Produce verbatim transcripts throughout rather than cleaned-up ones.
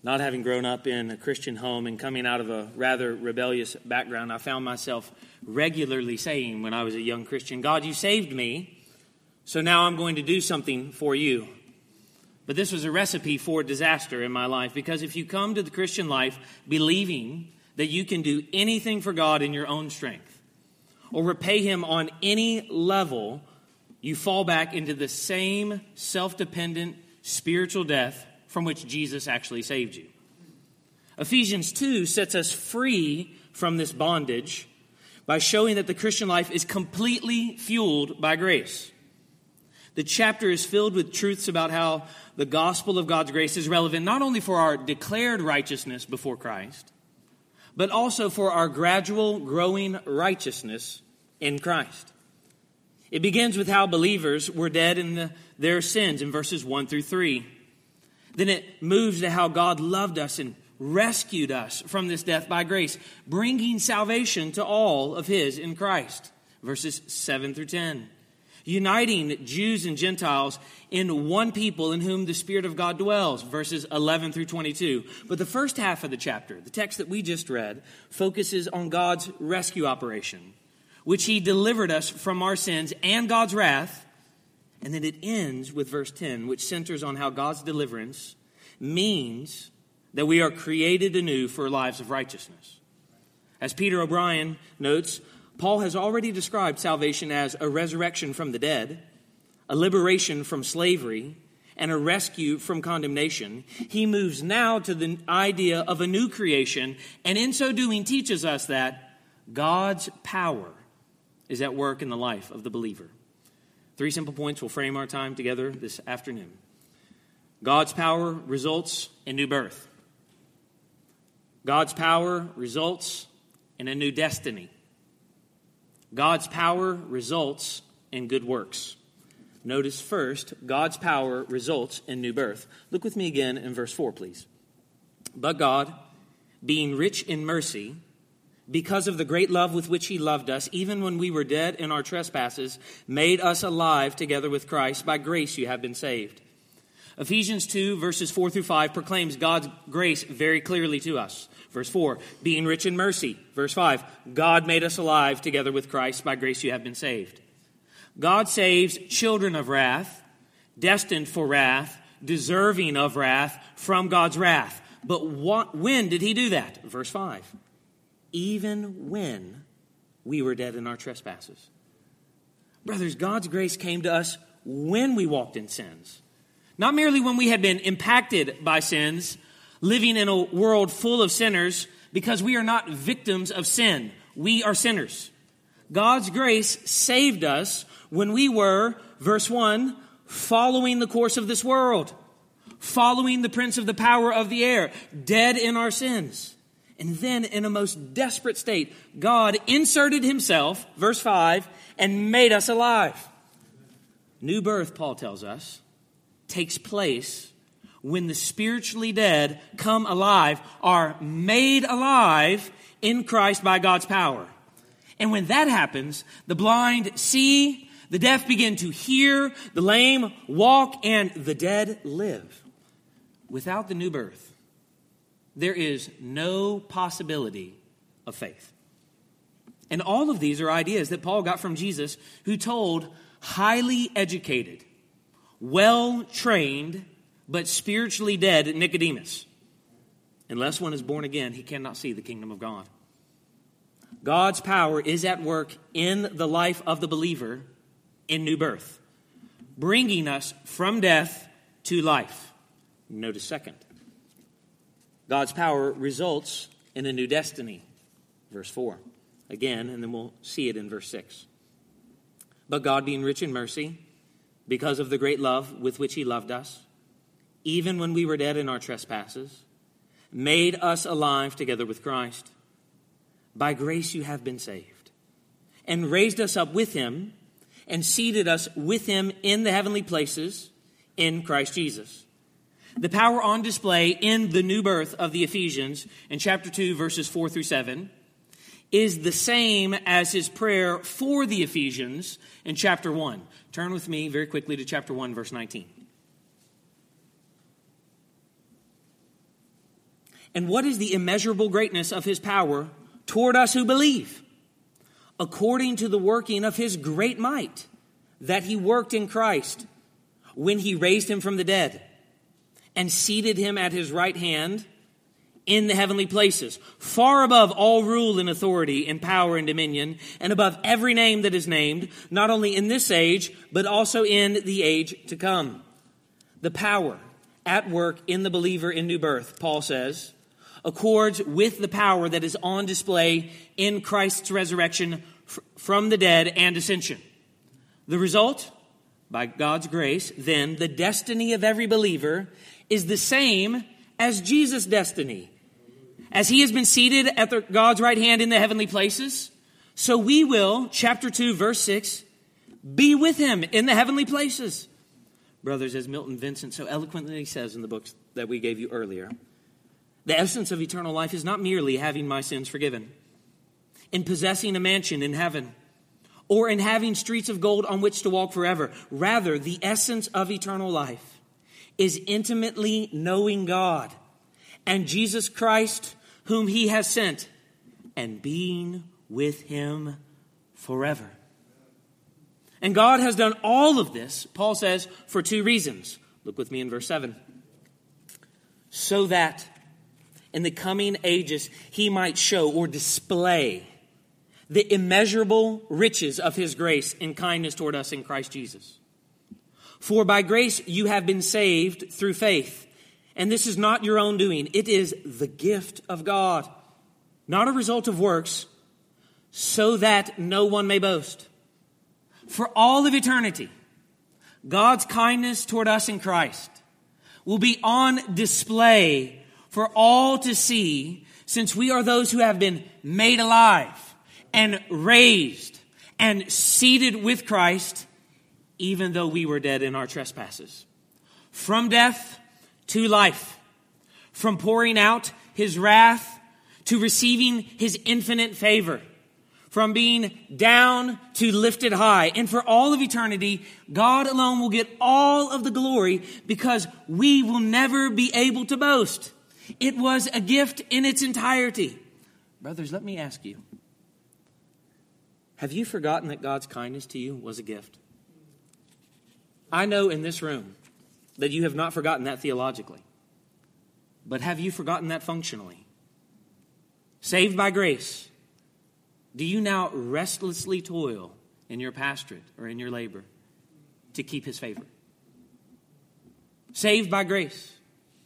Not having grown up in a Christian home and coming out of a rather rebellious background, I found myself regularly saying when I was a young Christian, God, you saved me, so now I'm going to do something for you. But this was a recipe for disaster in my life, because if you come to the Christian life believing that you can do anything for God in your own strength or repay Him on any level, you fall back into the same self-dependent spiritual death from which Jesus actually saved you. Ephesians two sets us free from this bondage by showing that the Christian life is completely fueled by grace. The chapter is filled with truths about how the gospel of God's grace is relevant not only for our declared righteousness before Christ, but also for our gradual growing righteousness in Christ. It begins with how believers were dead in the, their sins in verses one through three. Then it moves to how God loved us and rescued us from this death by grace, bringing salvation to all of His in Christ, verses seven through ten. Uniting Jews and Gentiles in one people in whom the Spirit of God dwells, verses eleven through twenty-two. But the first half of the chapter, the text that we just read, focuses on God's rescue operation, which He delivered us from our sins and God's wrath. And then it ends with verse ten, which centers on how God's deliverance means that we are created anew for lives of righteousness. As Peter O'Brien notes, Paul has already described salvation as a resurrection from the dead, a liberation from slavery, and a rescue from condemnation. He moves now to the idea of a new creation, and in so doing teaches us that God's power is at work in the life of the believer. Three simple points will frame our time together this afternoon. God's power results in new birth. God's power results in a new destiny. God's power results in good works. Notice first, God's power results in new birth. Look with me again in verse four, please. But God, being rich in mercy, because of the great love with which He loved us, even when we were dead in our trespasses, made us alive together with Christ. By grace you have been saved. Ephesians two, verses four through five, proclaims God's grace very clearly to us. Verse four, being rich in mercy. Verse five, God made us alive together with Christ. By grace you have been saved. God saves children of wrath, destined for wrath, deserving of wrath, from God's wrath. But what, when did He do that? Verse five. Even when we were dead in our trespasses. Brothers, God's grace came to us when we walked in sins. Not merely when we had been impacted by sins, living in a world full of sinners, because we are not victims of sin. We are sinners. God's grace saved us when we were, verse one, following the course of this world, following the prince of the power of the air, dead in our sins. And then in a most desperate state, God inserted Himself, verse five, and made us alive. New birth, Paul tells us, takes place when the spiritually dead come alive, are made alive in Christ by God's power. And when that happens, the blind see, the deaf begin to hear, the lame walk, and the dead live. Without the new birth, there is no possibility of faith. And all of these are ideas that Paul got from Jesus, who told highly educated, well-trained, but spiritually dead Nicodemus, unless one is born again, he cannot see the kingdom of God. God's power is at work in the life of the believer in new birth, bringing us from death to life. Notice second, God's power results in a new destiny. Verse four. Again, and then we'll see it in verse six. But God, being rich in mercy, because of the great love with which He loved us, even when we were dead in our trespasses, made us alive together with Christ. By grace you have been saved, and raised us up with Him, and seated us with Him in the heavenly places in Christ Jesus. The power on display in the new birth of the Ephesians in chapter two, verses four through seven, is the same as his prayer for the Ephesians in chapter one. Turn with me very quickly to chapter one, verse nineteen. And what is the immeasurable greatness of his power toward us who believe? According to the working of his great might that he worked in Christ when he raised him from the dead and seated him at his right hand in the heavenly places, far above all rule and authority and power and dominion, and above every name that is named, not only in this age, but also in the age to come. The power at work in the believer in new birth, Paul says, accords with the power that is on display in Christ's resurrection f- from the dead and ascension. The result, by God's grace, then, the destiny of every believer is the same as Jesus' destiny. As he has been seated at the, God's right hand in the heavenly places, so we will, chapter two, verse six, be with him in the heavenly places. Brothers, as Milton Vincent so eloquently says in the books that we gave you earlier, the essence of eternal life is not merely having my sins forgiven, in possessing a mansion in heaven, or in having streets of gold on which to walk forever. Rather, the essence of eternal life is intimately knowing God and Jesus Christ, whom he has sent, and being with him forever. And God has done all of this, Paul says, for two reasons. Look with me in verse seven. So that in the coming ages he might show or display the immeasurable riches of his grace and kindness toward us in Christ Jesus. For by grace you have been saved through faith. And this is not your own doing. It is the gift of God, not a result of works, so that no one may boast. For all of eternity, God's kindness toward us in Christ will be on display for all to see, since we are those who have been made alive and raised and seated with Christ, even though we were dead in our trespasses. From death to life, from pouring out his wrath to receiving his infinite favor, from being down to lifted high. And for all of eternity, God alone will get all of the glory, because we will never be able to boast. It was a gift in its entirety. Brothers, let me ask you, have you forgotten that God's kindness to you was a gift? I know in this room that you have not forgotten that theologically. But have you forgotten that functionally? Saved by grace, do you now restlessly toil in your pastorate or in your labor to keep his favor? Saved by grace,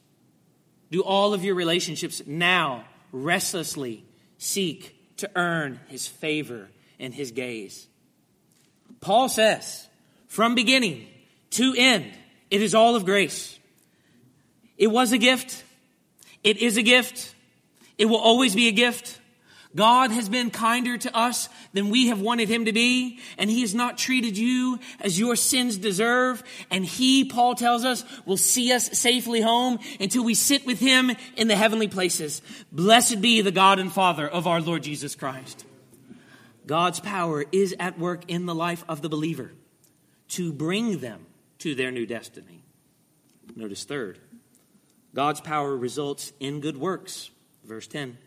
do all of your relationships now restlessly seek to earn his favor and his gaze? Paul says, from beginning to end, it is all of grace. It was a gift. It is a gift. It will always be a gift. God has been kinder to us than we have wanted him to be, and he has not treated you as your sins deserve. And he, Paul tells us, will see us safely home until we sit with him in the heavenly places. Blessed be the God and Father of our Lord Jesus Christ. God's power is at work in the life of the believer to bring them to their new destiny. Notice third, God's power results in good works. Verse ten.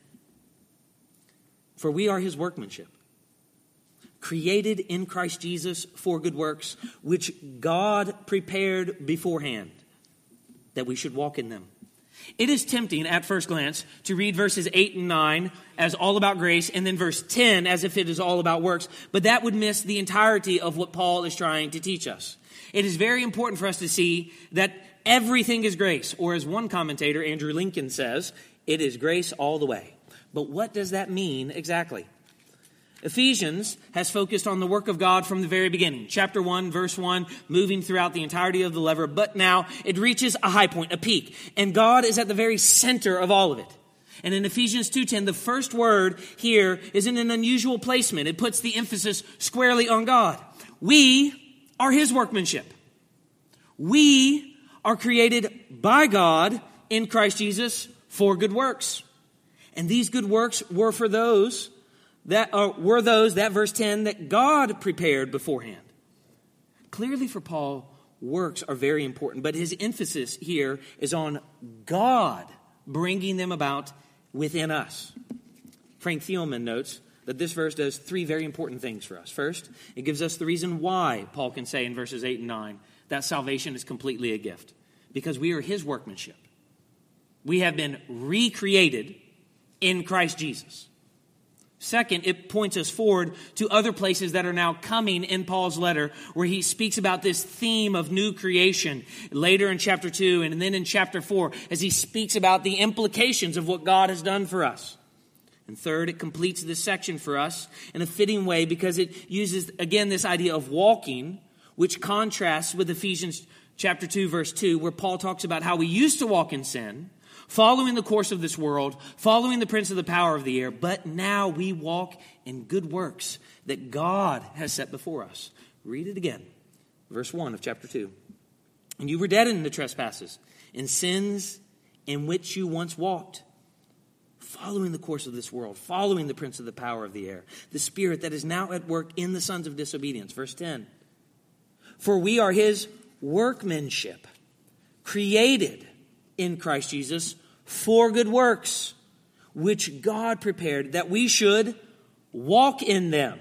For we are his workmanship, created in Christ Jesus for good works, which God prepared beforehand that we should walk in them. It is tempting at first glance to read verses eight and nine as all about grace, and then verse ten as if it is all about works, but that would miss the entirety of what Paul is trying to teach us. It is very important for us to see that everything is grace, or as one commentator, Andrew Lincoln, says, it is grace all the way. But what does that mean exactly? Ephesians has focused on the work of God from the very beginning. Chapter one, verse one, moving throughout the entirety of the letter. But now it reaches a high point, a peak. And God is at the very center of all of it. And in Ephesians two ten, the first word here is in an unusual placement. It puts the emphasis squarely on God. We are his workmanship. We are created by God in Christ Jesus for good works. And these good works were for those that uh, were those, that verse ten, that God prepared beforehand. Clearly for Paul, works are very important, but his emphasis here is on God bringing them about within us. Frank Thielman notes that this verse does three very important things for us. First, it gives us the reason why Paul can say in verses eight and nine that salvation is completely a gift. Because we are his workmanship. We have been recreated in Christ Jesus. Second, it points us forward to other places that are now coming in Paul's letter where he speaks about this theme of new creation later in chapter two and then in chapter four as he speaks about the implications of what God has done for us. And third, it completes this section for us in a fitting way because it uses, again, this idea of walking, which contrasts with Ephesians chapter two, verse two, where Paul talks about how we used to walk in sin, following the course of this world, following the prince of the power of the air, but now we walk in good works that God has set before us. Read it again. Verse one of chapter two. And you were dead in the trespasses, in sins in which you once walked, following the course of this world, following the prince of the power of the air, the spirit that is now at work in the sons of disobedience. Verse ten. For we are his workmanship, created in Christ Jesus for good works, which God prepared that we should walk in them.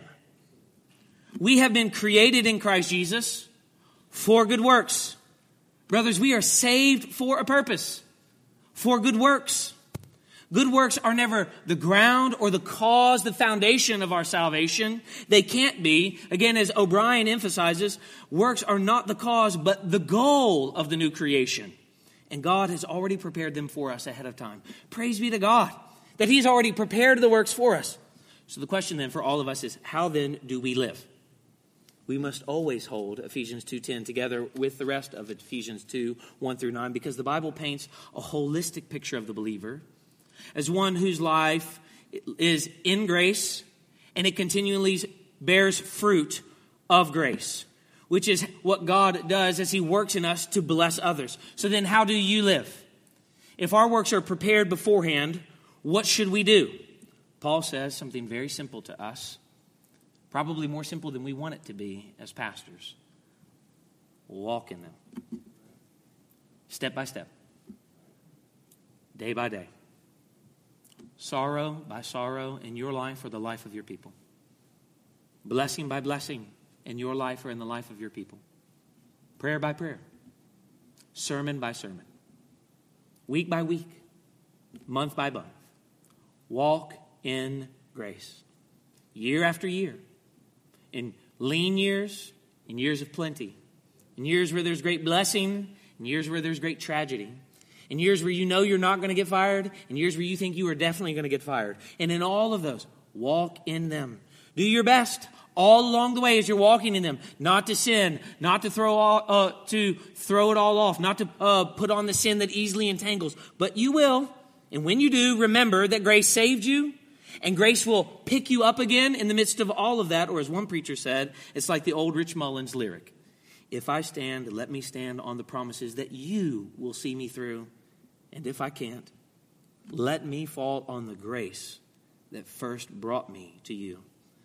We have been created in Christ Jesus for good works. Brothers, we are saved for a purpose, for good works. Good works are never the ground or the cause, the foundation of our salvation. They can't be. Again, as O'Brien emphasizes, works are not the cause, but the goal of the new creation. And God has already prepared them for us ahead of time. Praise be to God that he's already prepared the works for us. So the question then for all of us is, how then do we live? We must always hold Ephesians two ten together with the rest of Ephesians two, one through nine, because the Bible paints a holistic picture of the believer as one whose life is in grace and it continually bears fruit of grace, which is what God does as he works in us to bless others. So then how do you live? If our works are prepared beforehand, what should we do? Paul says something very simple to us, probably more simple than we want it to be as pastors. Walk in them. Step by step. Day by day. Sorrow by sorrow in your life or the life of your people. Blessing by blessing in your life or in the life of your people. Prayer by prayer. Sermon by sermon. Week by week. Month by month. Walk in grace. Year after year. In lean years, in years of plenty. In years where there's great blessing, in years where there's great tragedy. In years where you know you're not going to get fired. In years where you think you are definitely going to get fired. And in all of those, walk in them. Do your best all along the way as you're walking in them. Not to sin. Not to throw all, uh, to throw it all off. Not to uh, put on the sin that easily entangles. But you will. And when you do, remember that grace saved you. And grace will pick you up again in the midst of all of that. Or as one preacher said, it's like the old Rich Mullins lyric. If I stand, let me stand on the promises that you will see me through. And if I can't, let me fall on the grace that first brought me to you.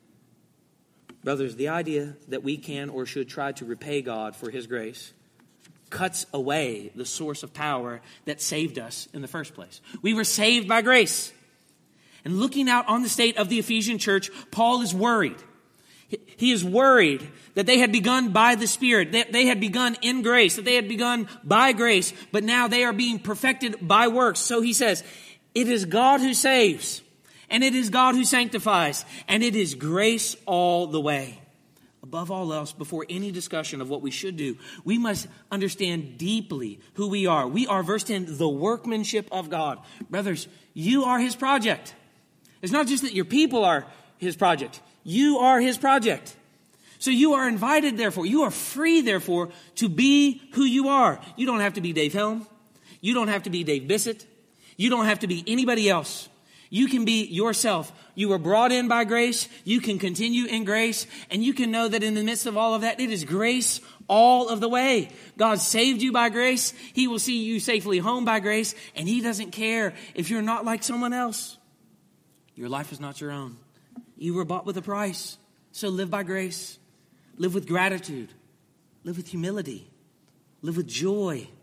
Brothers, the idea that we can or should try to repay God for his grace cuts away the source of power that saved us in the first place. We were saved by grace. And looking out on the state of the Ephesian church, Paul is worried. He is worried that they had begun by the Spirit, that they had begun in grace, that they had begun by grace, but now they are being perfected by works. So he says, it is God who saves, and it is God who sanctifies, and it is grace all the way. Above all else, before any discussion of what we should do, we must understand deeply who we are. We are, verse ten, the workmanship of God. Brothers, you are his project. It's not just that your people are his project. You are his project. So you are invited, therefore. You are free, therefore, to be who you are. You don't have to be Dave Helm. You don't have to be Dave Bissett. You don't have to be anybody else. You can be yourself. You were brought in by grace. You can continue in grace. And you can know that in the midst of all of that, it is grace all of the way. God saved you by grace. He will see you safely home by grace. And he doesn't care if you're not like someone else. Your life is not your own. You were bought with a price. So live by grace. Live with gratitude. Live with humility. Live with joy.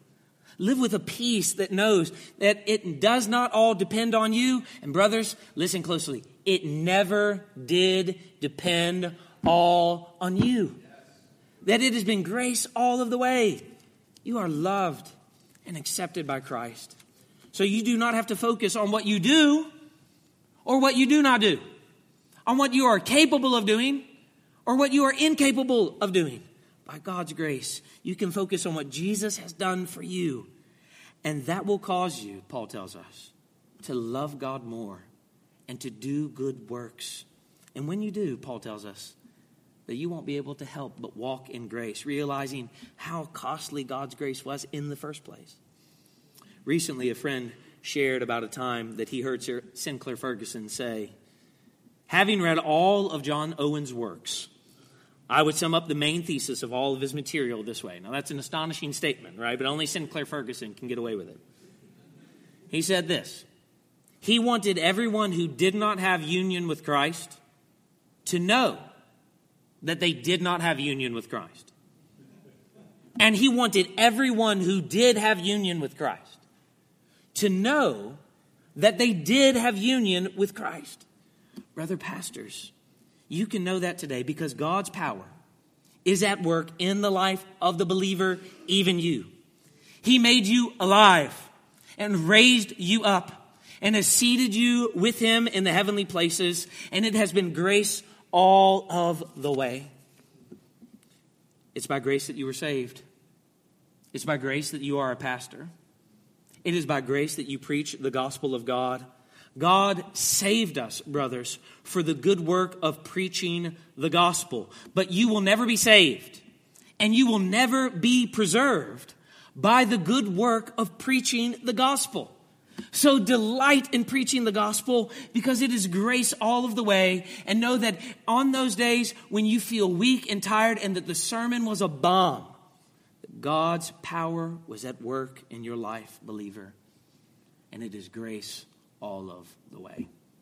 Live with a peace that knows that it does not all depend on you. And brothers, listen closely. It never did depend all on you. That it has been grace all of the way. You are loved and accepted by Christ. So you do not have to focus on what you do or what you do not do. On what you are capable of doing or what you are incapable of doing. By God's grace, you can focus on what Jesus has done for you. And that will cause you, Paul tells us, to love God more and to do good works. And when you do, Paul tells us, that you won't be able to help but walk in grace, realizing how costly God's grace was in the first place. Recently, a friend shared about a time that he heard Sinclair Ferguson say, having read all of John Owen's works, I would sum up the main thesis of all of his material this way. Now, that's an astonishing statement, right? But only Sinclair Ferguson can get away with it. He said this, he wanted everyone who did not have union with Christ to know that they did not have union with Christ. And he wanted everyone who did have union with Christ to know that they did have union with Christ. Brother pastors, you can know that today because God's power is at work in the life of the believer, even you. He made you alive and raised you up and has seated you with him in the heavenly places, and it has been grace all of the way. It's by grace that you were saved. It's by grace that you are a pastor. It is by grace that you preach the gospel of God. God saved us, brothers, for the good work of preaching the gospel. But you will never be saved, and you will never be preserved by the good work of preaching the gospel. So delight in preaching the gospel because it is grace all of the way. And know that on those days when you feel weak and tired and that the sermon was a bomb, God's power was at work in your life, believer. And it is grace all of the way.